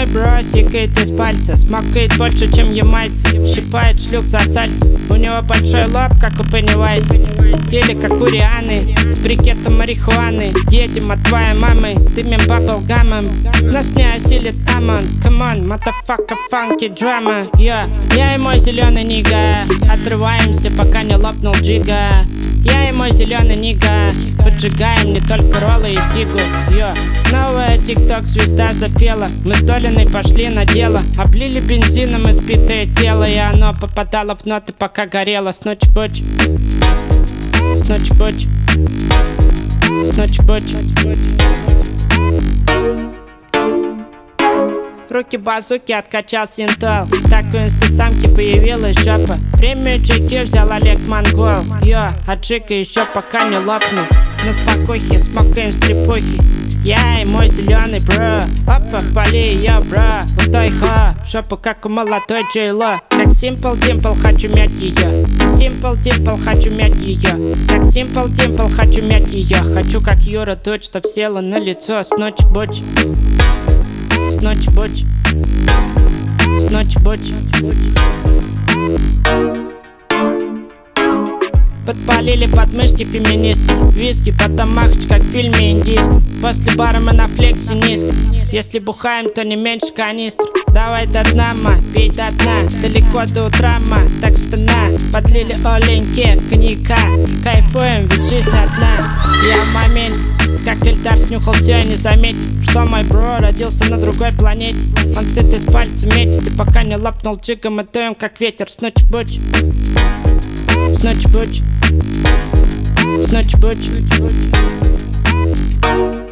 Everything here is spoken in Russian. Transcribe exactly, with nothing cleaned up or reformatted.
бро сикает из пальца, смокает больше, чем ямайцы, щипает шлюх за сальцы. У него большой лоб, как у Пеннивайза, или как у Рианы, с брикетом марихуаны. Едем от твоей мамы, дымим баблгамом. Нас не осилит Амон, come on, motherfucker, funky drama. Yeah. Я и мой зеленый нига отрываемся, пока не лопнул джига. Я и мой зеленый нига поджигаем не только роллы и сигу. Йо. Новая тикток звезда запела, мы с Долиной пошли на дело. Облили бензином испитое тело, и оно попадало в ноты, пока горело. С ночи боч, с ночи боч, с ночи боч. Руки базуки откачал синтол, так у инстасамки появилась жопа. Премию джей кью взял Олег Монгол. Йо, а Джика еще пока не лопнул. На спокойке смокаем стрипухи. Я и мой зеленый бро. Опа, пали, я бро. Утой хо, жопу как у молодой Джейло. Как Simple Dimple хочу мять ее. Simple Dimple хочу мять ее. Как Simple Dimple хочу мять ее. Хочу как Юра Дудь, чтоб села на лицо. С ночи боч, с ночи боч, с ночи боч. Подпалили подмышки феминистки, виски, потом махач, как в фильме индийском. После бара мы на флексе низко. Если бухаем, то не меньше канистр. Давай до дна, ма, пей до дна. Далеко до утра, ма, так что на. Подлили оленьке коньяка. Кайфуем, ведь жизнь одна. Я в моменте, как Эльдар снюхал все и не заметил, что мой бро родился на другой планете. Он сыт из пальца метит, и пока не лопнул джигом, мы дуем как ветер. С ночи боч, с ночи боч, с ночи боч.